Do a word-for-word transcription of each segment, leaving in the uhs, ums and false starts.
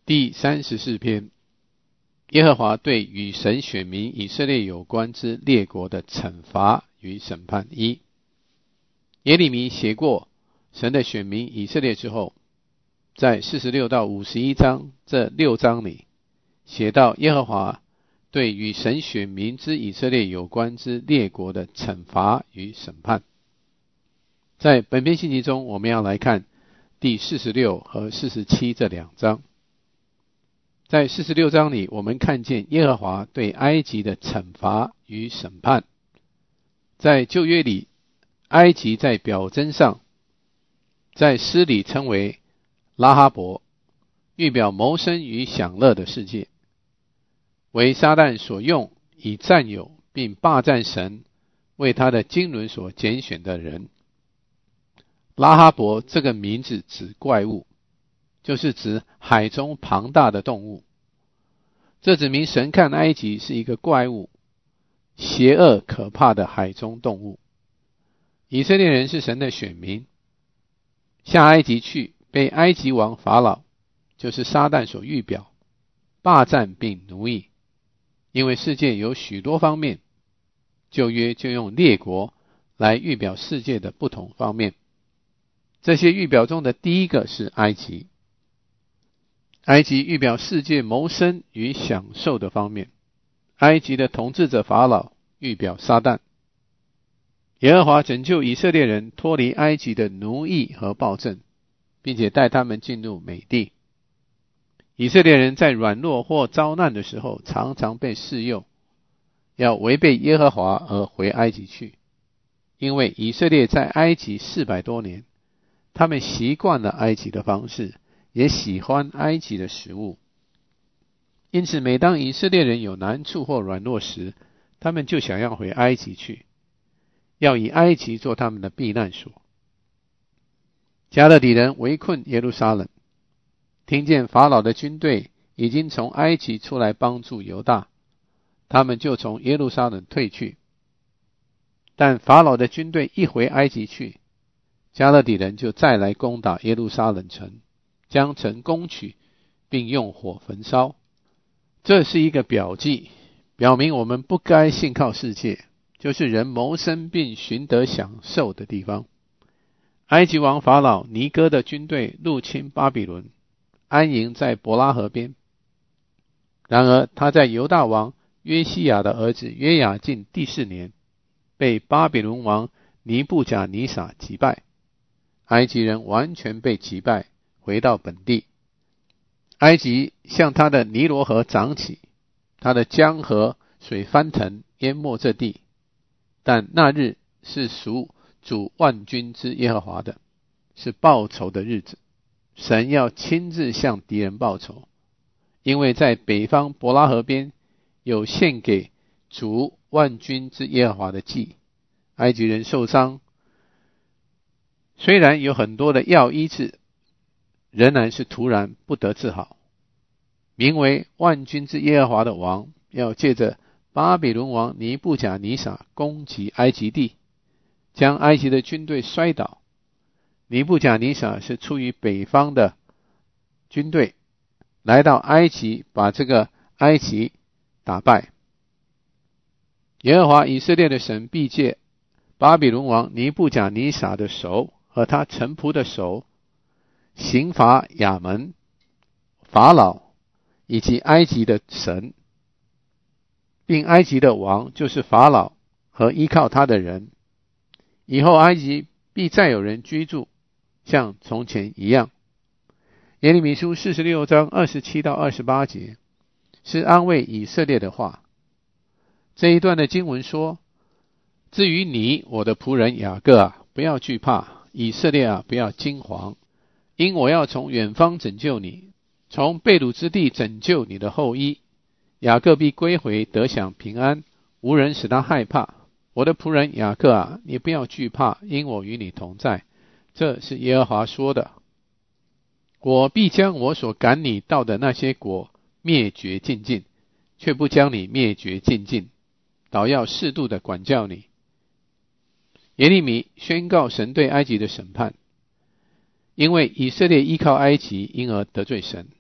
第三十四篇，耶和华对与神选民以色列有关之列国的惩罚与审判。一、耶利米写过神的选民以色列之后，在四十六到五十一章这六章里写到耶和华对与神选民之以色列有关之列国的惩罚与审判。在本篇信息中，我们要来看第四十六和四十七这两章。在四十六章里，我们看见耶和华对埃及的惩罚与审判。在旧约里，埃及在表征上，在诗里称为拉哈伯，预表谋生与享乐的世界，为撒旦所用，以占有并霸占神为他的经纶所拣选的人。拉哈伯这个名字指怪物，就是指海中庞大的动物。这指明神看埃及是一个怪物，邪恶可怕的海中动物。以色列人是神的选民，下埃及去，被埃及王法老，就是撒旦所预表，霸占并奴役。因为世界有许多方面，旧约就用列国来预表世界的不同方面。这些预表中的第一个是埃及。埃及预表世界谋生与享受的方面，埃及的统治者法老预表撒旦。耶和华拯救以色列人脱离埃及的奴役和暴政，并且带他们进入美地。以色列人在软弱或遭难的时候，常常被试诱，要违背耶和华而回埃及去。因为以色列在埃及四百多年，他们习惯了埃及的方式，也喜欢埃及的食物。因此每当以色列人有难处或软弱时，他们就想要回埃及去，要以埃及做他们的避难所。迦勒底人围困耶路撒冷，听见法老的军队已经从埃及出来帮助犹大，他们就从耶路撒冷退去。但法老的军队一回埃及去，迦勒底人就再来攻打耶路撒冷城，将城攻取，并用火焚烧。这是一个表记，表明我们不该信靠世界，就是人谋生并寻得享受的地方。埃及王法老尼哥的军队入侵巴比伦，安营在伯拉河边。然而他在犹大王约西亚的儿子约雅敬第四年，被巴比伦王尼布甲尼撒击败，埃及人完全被击败，回到本地。埃及向他的尼罗河涨起，他的江河水翻腾，淹没这地。但那日是属主万军之耶和华的，是报仇的日子。神要亲自向敌人报仇，因为在北方伯拉河边有献给主万军之耶和华的祭。埃及人受伤，虽然有很多的药医治，仍然是突然不得治好。名为万军之耶和华的王要借着巴比伦王尼布甲尼撒攻击埃及地，将埃及的军队摔倒。尼布甲尼撒是出于北方的军队，来到埃及，把这个埃及打败。耶和华以色列的神必借巴比伦王尼布甲尼撒的手和他臣仆的手，刑罚亚门、法老以及埃及的神，并埃及的王就是法老和依靠他的人。以后埃及必再有人居住，像从前一样。耶利米书四十六章二十七到二十八节是安慰以色列的话。这一段的经文说，至于你，我的仆人雅各啊，不要惧怕，以色列啊，不要惊惶，因我要从远方拯救你，从被掳之地拯救你的后裔。雅各必归回，得享平安，无人使他害怕。我的仆人雅各啊，你不要惧怕，因我与你同在。这是耶和华说的。我必将我所赶你到的那些国灭绝尽尽，却不将你灭绝尽尽，倒要适度的管教你。耶利米宣告神对埃及的审判，因为以色列依靠埃及，因而得罪神。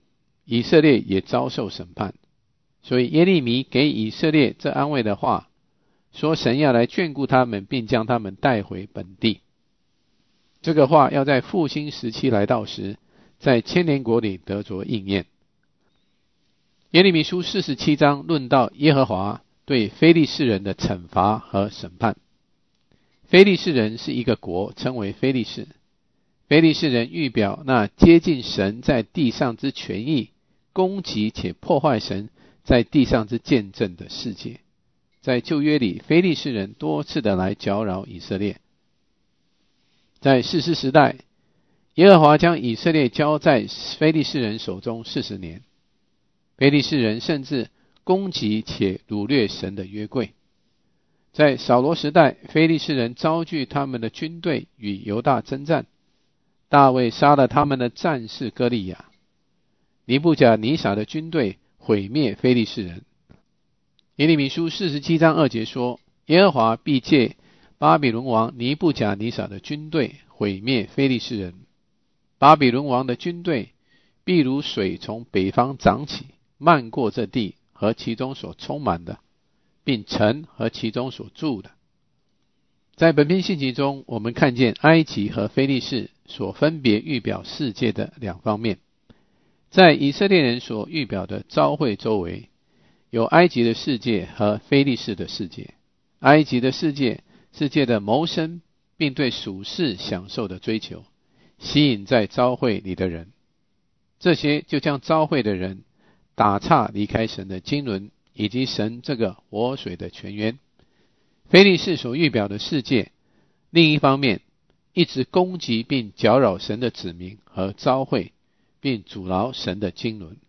以色列也遭受审判。所以耶利米给以色列这安慰的话，说神要来眷顾他们，并将他们带回本地。这个话要在复兴时期来到时，在千年国里得着应验。耶利米书四十七章论到耶和华对非利士人的惩罚和审判。非利士人是一个国，称为非利士。非利士人预表那接近神在地上之权益，攻击且破坏神在地上之见证的世界。在旧约里，非利士人多次的来搅扰以色列。在士师时代，耶和华将以色列交在非利士人手中四十年。非利士人甚至攻击且掳掠神的约柜。在扫罗时代，非利士人招聚他们的军队与犹大征战，大卫杀了他们的战士歌利亚。尼布甲尼撒的军队毁灭非利士人。耶利米书四十七章二节说，耶和华必借巴比伦王尼布甲尼撒的军队毁灭非利士人。巴比伦王的军队必如水从北方涨起，漫过这地和其中所充满的，并城和其中所住的。在本篇信息中，我们看见埃及和非利士所分别预表世界的两方面。在以色列人所预表的召会周围，有埃及的世界和非利士的世界。埃及的世界是借着谋生并对属世享受的追求，吸引在召会里的人，这些就将召会的人打岔离开神的经纶以及神这个活水的泉源。非利士所预表的世界，另一方面一直攻击并搅扰神的子民和召会，并阻挠神的经纶。